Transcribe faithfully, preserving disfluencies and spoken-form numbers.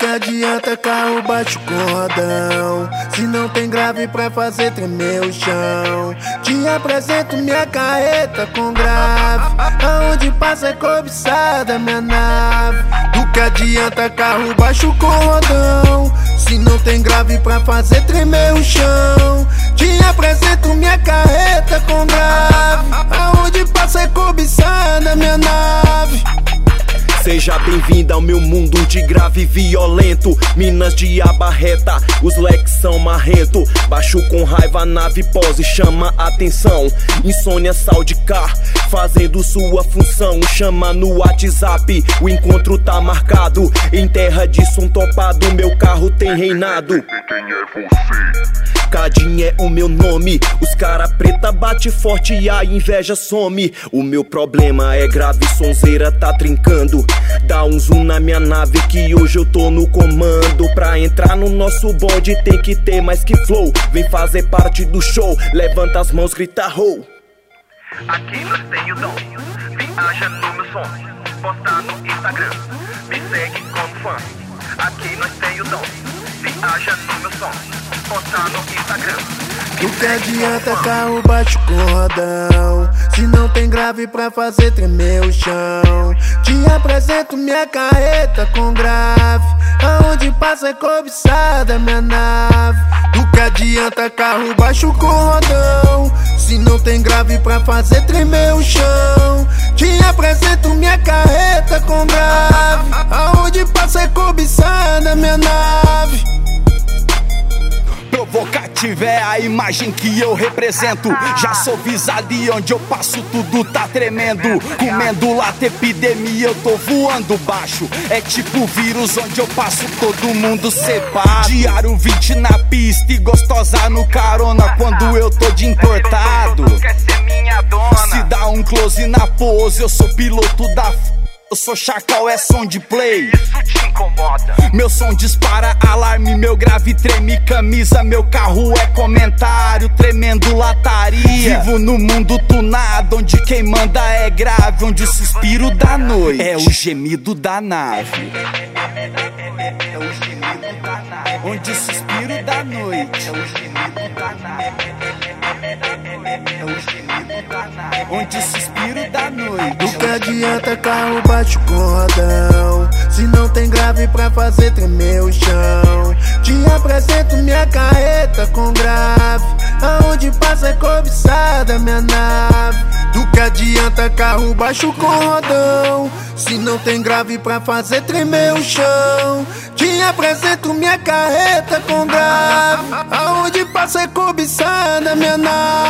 adianta carro baixo com rodão, se não tem grave pra fazer tremer o chão? Te apresento minha carreta com grave, aonde passa é cobiçada minha nave. Do que adianta carro baixo com rodão, se não tem grave pra fazer tremer o chão? Te apresento minha carreta com grave, aonde passa é cobiçada minha nave. Seja bem-vinda ao meu mundo de grave violento. Minas de abarreta, os leques são marrento. Baixo com raiva, nave pose, chama atenção. Insônia, sal de car, fazendo sua função. Chama no WhatsApp, o encontro tá marcado. Em terra de som topado, meu carro tem reinado. Quem é você? Cadinho é o meu nome, os cara preta bate forte e a inveja some. O meu problema é grave, sonzeira tá trincando. Dá um zoom na minha nave que hoje eu tô no comando. Pra entrar no nosso bonde tem que ter mais que flow. Vem fazer parte do show, levanta as mãos, grita ho. Aqui nós tem o dom, viaja no meu som, posta no Instagram, me segue como fã. Aqui nós tem o dom, viaja no meu som, posta no Instagram. Do que adianta carro baixo com rodão, se não tem grave pra fazer tremer o chão? Te apresento minha carreta com grave, aonde passa é cobiçada minha nave. Do que adianta carro baixo com rodão, se não tem grave pra fazer tremer o chão? Te apresento minha carreta com grave, aonde passa é cobiçada minha nave. Provocativa é a imagem que eu represento. Já sou visado e onde eu passo tudo tá tremendo. Comendo lata, epidemia, eu tô voando baixo. É tipo vírus, onde eu passo todo mundo separa. Diário vinte na pista e gostosa no carona. Quando eu tô de importado, se dá um close na pose, eu sou piloto da f... Eu sou chacal, é som de play. Isso te incomoda? Meu som dispara alarme, meu grave treme camisa. Meu carro é comentário, tremendo lataria. Vivo no mundo tunado, onde quem manda é grave. Onde o suspiro da noite é o gemido da nave. É o gemido da nave. Onde o suspiro da noite é o gemido da nave. É o gemido da nave. Onde o suspiro da noite. Do que adianta carro baixo com rodão, se não tem grave pra fazer tremer o chão? Te apresento minha carreta com grave, aonde passa é cobiçada minha nave. Do que adianta carro baixo com rodão, se não tem grave pra fazer tremer o chão? Te apresento minha carreta com grave, aonde passa é cobiçada minha nave.